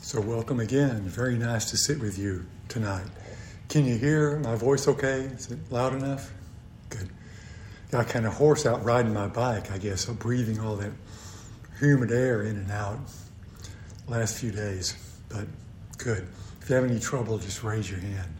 So welcome again. Very nice to sit with you tonight. Can you hear my voice okay? Is it loud enough? Good. Got kind of hoarse out riding my bike, I guess, so breathing all that humid air in and out last few days. But good. If you have any trouble, just raise your hand.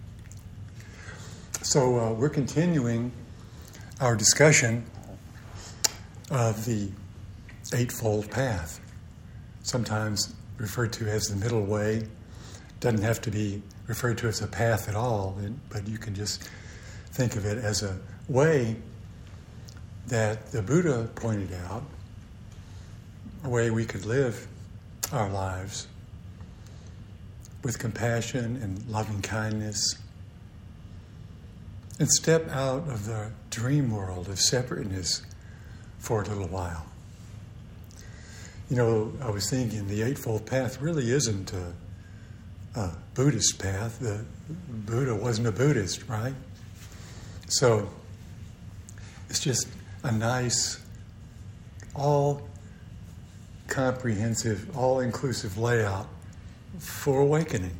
So we're continuing our discussion of the Eightfold Path, sometimes referred to as the middle way. Doesn't have to be referred to as a path at all, but you can just think of it as a way that the Buddha pointed out, a way we could live our lives with compassion and loving kindness and step out of the dream world of separateness for a little while. You know, I was thinking the Eightfold Path really isn't a Buddhist path. The Buddha wasn't a Buddhist, right? So it's just a nice, all-comprehensive, all-inclusive layout for awakening.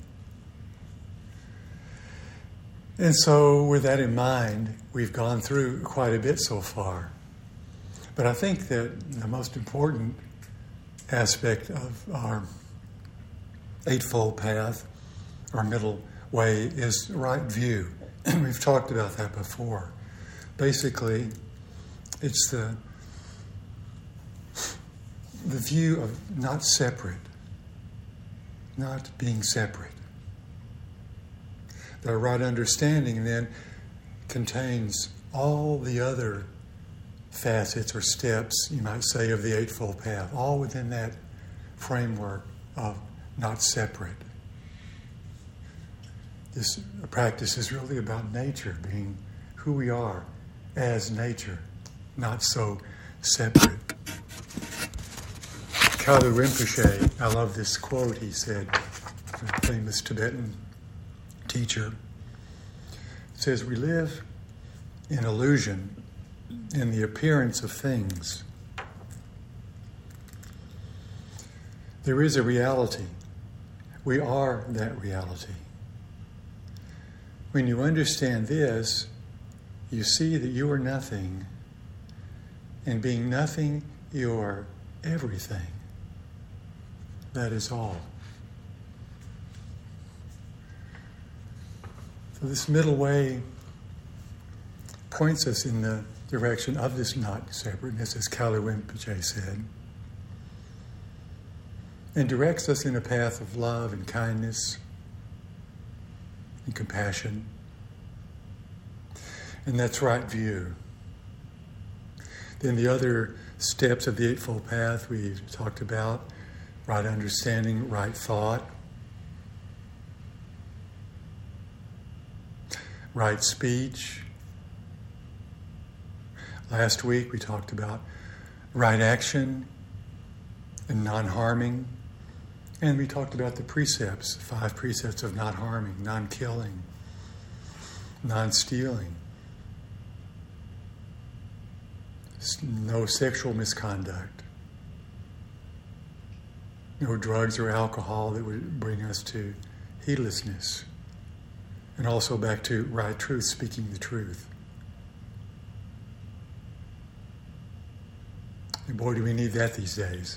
And so with that in mind, we've gone through quite a bit so far. But I think that the most important aspect of our Eightfold Path, our middle way, is right view. We've talked about that before. Basically, it's the view of not separate, not being separate. The right understanding then contains all the other facets or steps, you might say, of the Eightfold Path, all within that framework of not separate. This practice is really about nature, being who we are as nature, not so separate. Kalu Rinpoche, I love this quote he said, a famous Tibetan teacher, says, "We live in illusion in the appearance of things. There is a reality. We are that reality. When you understand this, you see that you are nothing, and being nothing, you are everything. That is all." So this middle way points us in the direction of this not separateness, as Kalu Rinpoche said, and directs us in a path of love and kindness and compassion. And that's right view. Then the other steps of the Eightfold Path we've talked about: right understanding, right thought, right speech. Last week we talked about right action and non-harming. And we talked about the precepts, 5 precepts of not harming, non-killing, non-stealing, no sexual misconduct, no drugs or alcohol that would bring us to heedlessness, and also back to right truth, speaking the truth. And boy, do we need that these days.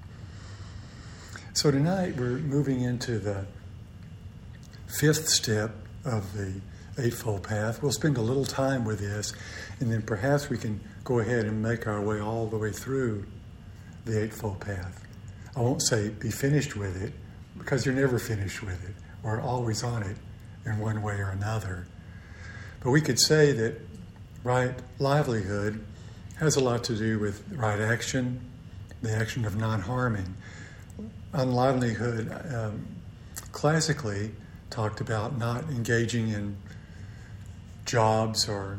So tonight we're moving into the 5th step of the Eightfold Path. We'll spend a little time with this, and then perhaps we can go ahead and make our way all the way through the Eightfold Path. I won't say be finished with it, because you're never finished with it. We're always on it in one way or another. But we could say that right livelihood has a lot to do with right action, the action of non-harming. Unlivelihood classically talked about not engaging in jobs or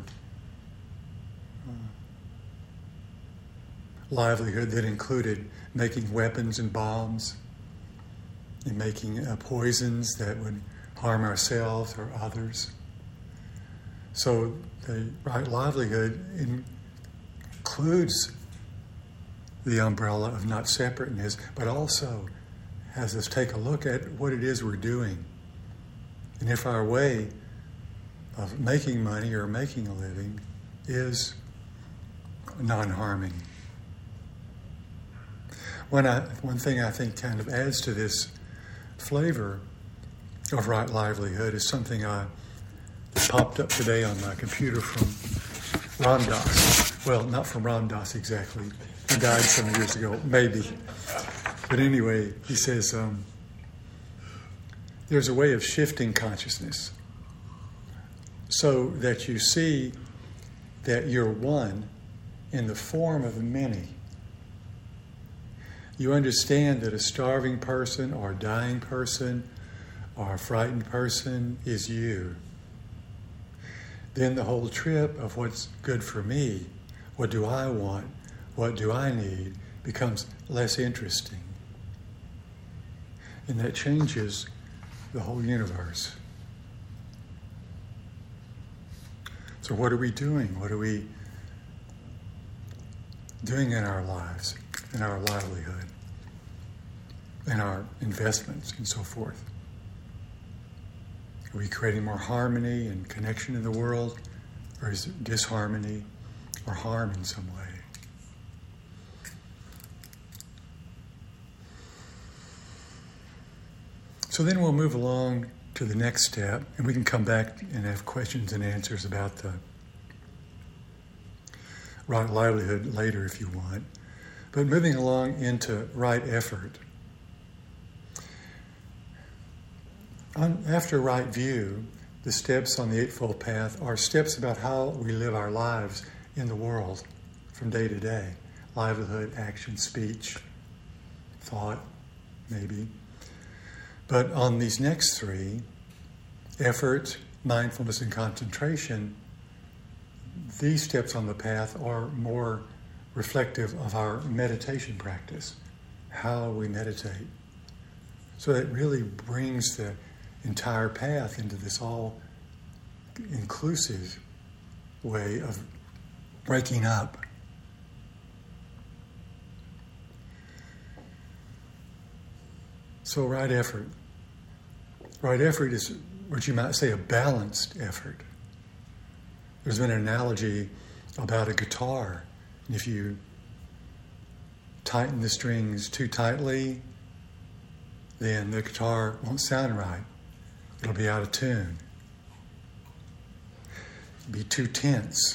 livelihood that included making weapons and bombs and making poisons that would harm ourselves or others. So the right livelihood includes the umbrella of not separateness, but also has us take a look at what it is we're doing. And if our way of making money or making a living is non-harming. One thing I think kind of adds to this flavor of right livelihood is something that popped up today on my computer from Ram Dass. Well, not from Ram Dass exactly. He died some years ago, maybe. But anyway, he says there's a way of shifting consciousness so that you see that you're one in the form of the many. You understand that a starving person or a dying person or a frightened person is you. Then the whole trip of what's good for me, what do I want, what do I need, becomes less interesting. And that changes the whole universe. So what are we doing? What are we doing in our lives, in our livelihood, in our investments, and so forth? Are we creating more harmony and connection in the world, or is it disharmony or harm in some way? So then we'll move along to the next step, and we can come back and have questions and answers about the right livelihood later if you want. But moving along into right effort. After right view, the steps on the Eightfold Path are steps about how we live our lives in the world from day to day. Livelihood, action, speech, thought, maybe. But on these next three, effort, mindfulness, and concentration, these steps on the path are more reflective of our meditation practice, how we meditate. So it really brings the entire path into this all-inclusive way of breaking up. So right effort. Right effort is what you might say a balanced effort. There's been an analogy about a guitar. And if you tighten the strings too tightly, then the guitar won't sound right. It'll be out of tune. It'll be too tense.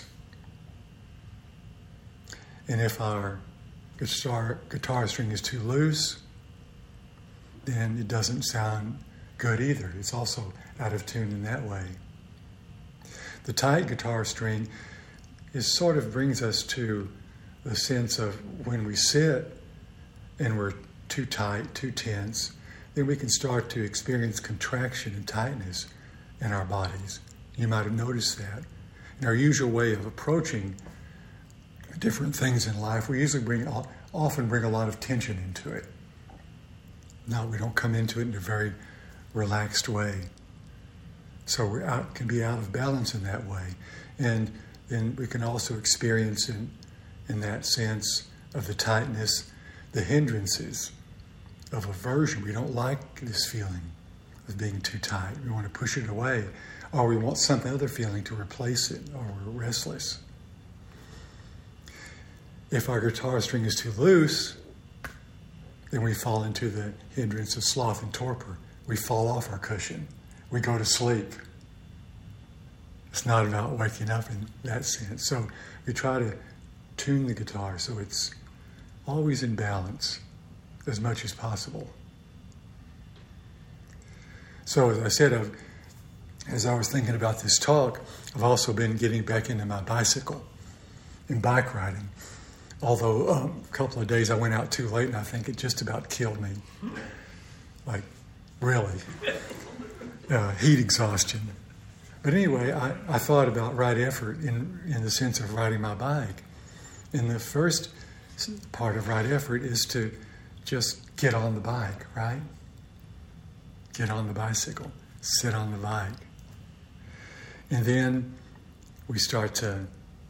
And if our guitar string is too loose, then it doesn't sound good either. It's also out of tune in that way. The tight guitar string sort of brings us to the sense of when we sit and we're too tight, too tense, then we can start to experience contraction and tightness in our bodies. You might have noticed that. In our usual way of approaching different things in life, we usually often bring a lot of tension into it. No, we don't come into it in a very relaxed way. So we can be out of balance in that way. And then we can also experience in that sense of the tightness, the hindrances of aversion. We don't like this feeling of being too tight. We want to push it away. Or we want some other feeling to replace it, or we're restless. If our guitar string is too loose, then we fall into the hindrance of sloth and torpor. We fall off our cushion. We go to sleep. It's not about waking up in that sense. So we try to tune the guitar so it's always in balance as much as possible. So as I said, as I was thinking about this talk, I've also been getting back into my bicycle and bike riding. Although a couple of days I went out too late and I think it just about killed me. Like, really. Heat exhaustion. But anyway, I thought about right effort in the sense of riding my bike. And the first part of right effort is to just get on the bike, right? Get on the bicycle, sit on the bike. And then we start to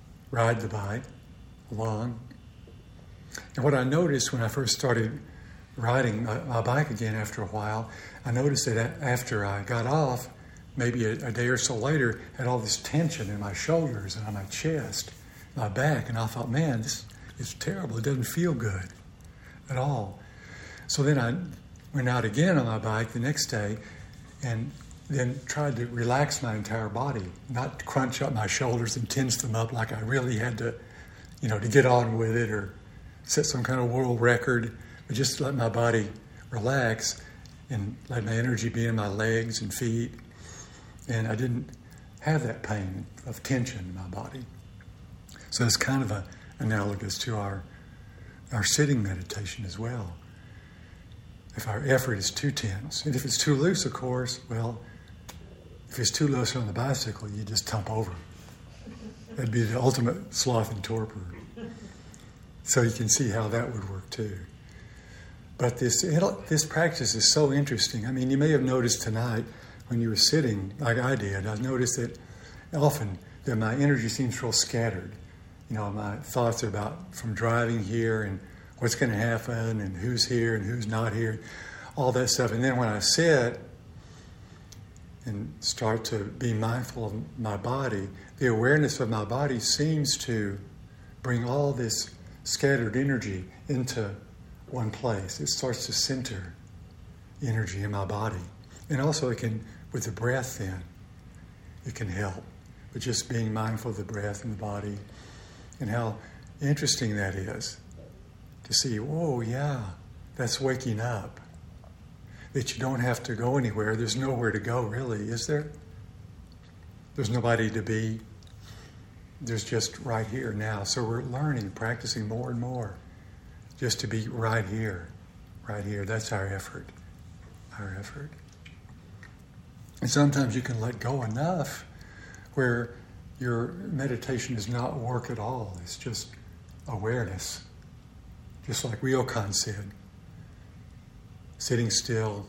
ride the bike along. And what I noticed when I first started riding my bike again after a while, I noticed that after I got off, maybe a day or so later, I had all this tension in my shoulders and on my chest, my back, and I thought, man, this is terrible. It doesn't feel good at all. So then I went out again on my bike the next day and then tried to relax my entire body, not crunch up my shoulders and tense them up like I really had to, to get on with it or set some kind of world record, but just let my body relax and let my energy be in my legs and feet. And I didn't have that pain of tension in my body. So it's kind of analogous to our sitting meditation as well. If our effort is too tense, and if it's too loose, of course, well, if it's too loose on the bicycle, you just tump over. That'd be the ultimate sloth and torpor. So you can see how that would work too. But this practice is so interesting. I mean, you may have noticed tonight when you were sitting, like I did, I noticed that often that my energy seems real scattered. My thoughts are about from driving here and what's going to happen and who's here and who's not here, all that stuff. And then when I sit and start to be mindful of my body, the awareness of my body seems to bring all this scattered energy into one place. It starts to center energy in my body. And also it can, with the breath then, it can help. But just being mindful of the breath and the body and how interesting that is to see, whoa, yeah, that's waking up. That you don't have to go anywhere. There's nowhere to go, really, is there? There's nobody to be. There's just right here now. So we're learning, practicing more and more just to be right here, right here. That's our effort, our effort. And sometimes you can let go enough where your meditation does not work at all. It's just awareness. Just like Ryokan said, sitting still,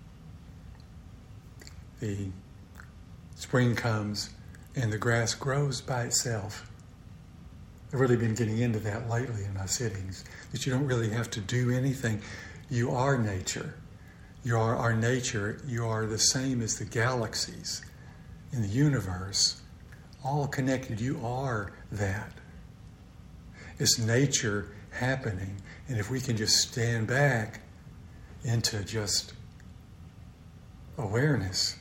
the spring comes and the grass grows by itself. I've really been getting into that lately in my sittings, that you don't really have to do anything. You are nature. You are our nature. You are the same as the galaxies in the universe, all connected. You are that. It's nature happening. And if we can just stand back into just awareness,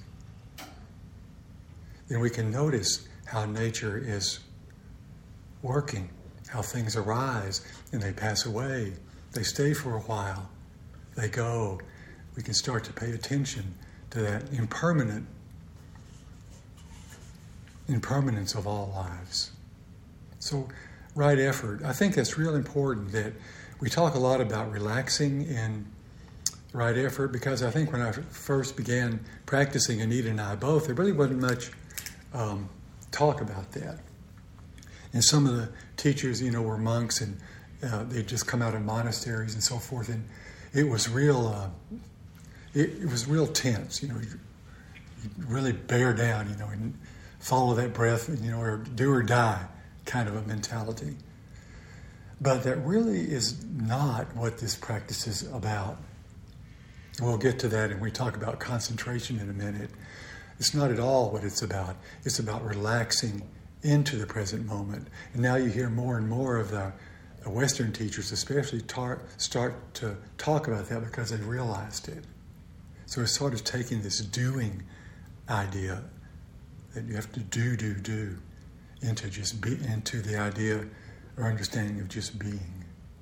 then we can notice how nature is working, how things arise and they pass away. They stay for a while. They go. We can start to pay attention to that impermanence of all lives. So, right effort. I think that's real important that we talk a lot about relaxing in right effort, because I think when I first began practicing, Anita and I both, there really wasn't much talk about that. And some of the teachers, were monks and they'd just come out of monasteries and so forth, and it was real. It was real tense. You really bear down, and follow that breath, or do or die kind of a mentality. But that really is not what this practice is about. We'll get to that, and we talk about concentration in a minute. It's not at all what it's about. It's about relaxing into the present moment. And now you hear more and more of the Western teachers especially start to talk about that because they've realized it. So it's sort of taking this doing idea that you have to do into just be into the idea or understanding of just being.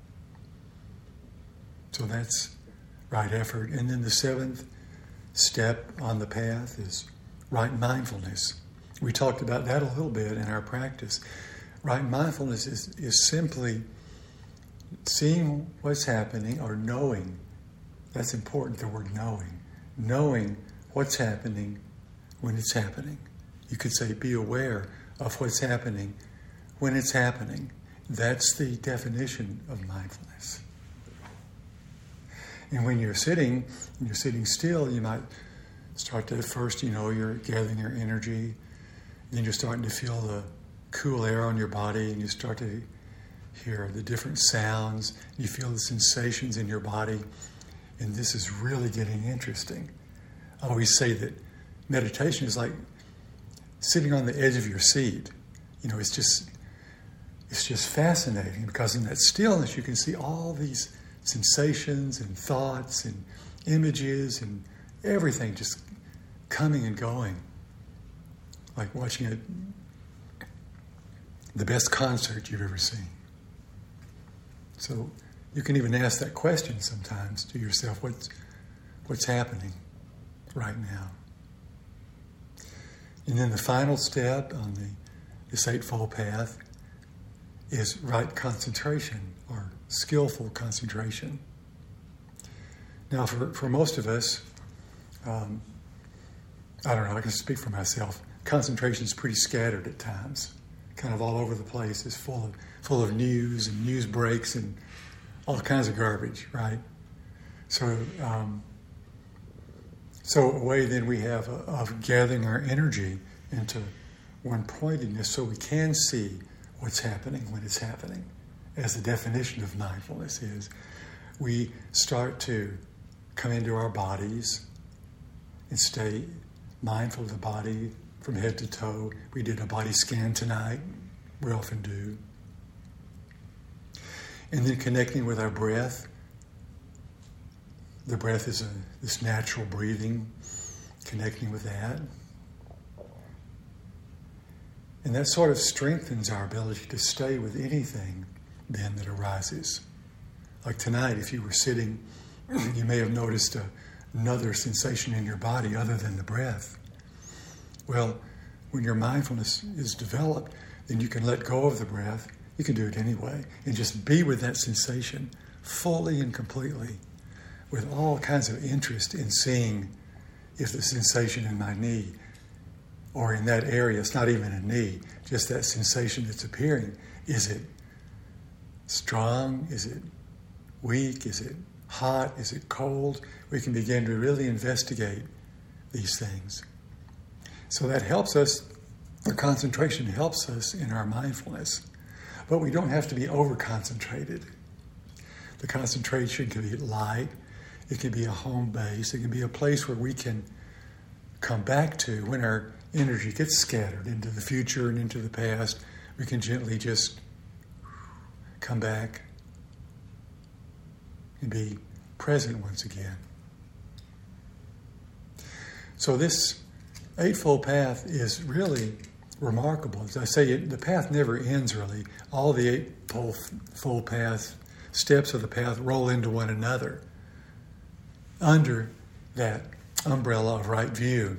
So that's right effort. And then the seventh step on the path is right mindfulness. We talked about that a little bit in our practice. Right mindfulness is simply seeing what's happening or knowing. That's important, the word knowing. Knowing what's happening when it's happening. You could say be aware of what's happening when it's happening. That's the definition of mindfulness. And when you're sitting still, you might start to, first, you're gathering your energy. Then you're starting to feel the cool air on your body, and you start to hear the different sounds. You feel the sensations in your body. and this is really getting interesting. I always say that meditation is like sitting on the edge of your seat. It's just fascinating, because in that stillness you can see all these sensations and thoughts and images and everything just coming and going, like watching the best concert you've ever seen. So you can even ask that question sometimes to yourself: what's happening right now? And then the final step on this Eightfold Path is right concentration, or skillful concentration. Now, for most of us, I don't know, I can speak for myself, concentration is pretty scattered at times, kind of all over the place. It's full of news and news breaks and all kinds of garbage, right? So a way then we have of gathering our energy into one pointedness, so we can see what's happening when it's happening. As the definition of mindfulness is, we start to come into our bodies and stay mindful of the body from head to toe. We did a body scan tonight. We often do. And then connecting with our breath. The breath is this natural breathing, connecting with that. And that sort of strengthens our ability to stay with anything then that arises. Like tonight, if you were sitting, you may have noticed another sensation in your body other than the breath. Well, when your mindfulness is developed, then you can let go of the breath. You can do it anyway, and just be with that sensation fully and completely, with all kinds of interest in seeing if the sensation in my knee or in that area, it's not even a knee, just that sensation that's appearing, is it strong? Is it weak? Is it hot? Is it cold? We can begin to really investigate these things. So that helps us, the concentration helps us in our mindfulness. But we don't have to be over-concentrated. The concentration can be light. It can be a home base. It can be a place where we can come back to when our energy gets scattered into the future and into the past. We can gently just come back and be present once again. So this Eightfold Path is remarkable. As I say, the path never ends really. All the Eightfold Path, steps of the path roll into one another under that umbrella of right view.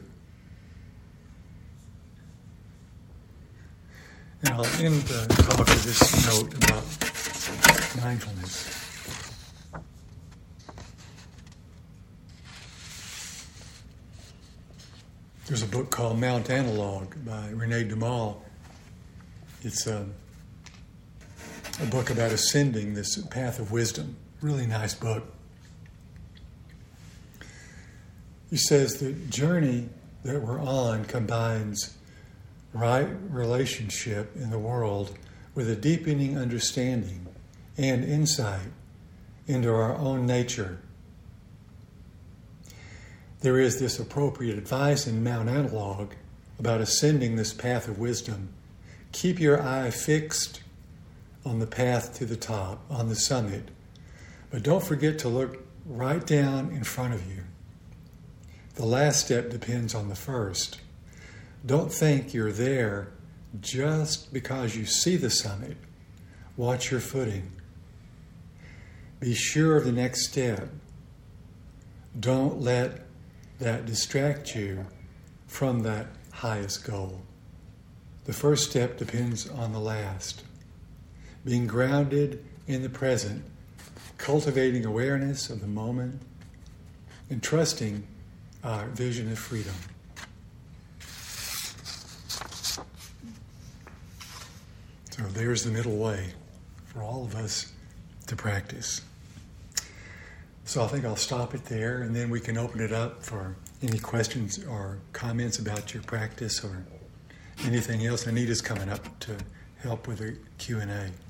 And I'll end the talk with this note about mindfulness. There's a book called Mount Analog by René Dumont. It's a book about ascending this path of wisdom. Really nice book. He says the journey that we're on combines right relationship in the world with a deepening understanding and insight into our own nature. There is this appropriate advice in Mount Analog about ascending this path of wisdom. Keep your eye fixed on the path to the top, on the summit, but don't forget to look right down in front of you. The last step depends on the first. Don't think you're there just because you see the summit. Watch your footing. Be sure of the next step. Don't let that distract you from that highest goal. The first step depends on the last. Being grounded in the present, cultivating awareness of the moment, and trusting our vision of freedom. So there's the middle way for all of us to practice. So I think I'll stop it there, and then we can open it up for any questions or comments about your practice or anything else. Anita's coming up to help with the Q&A.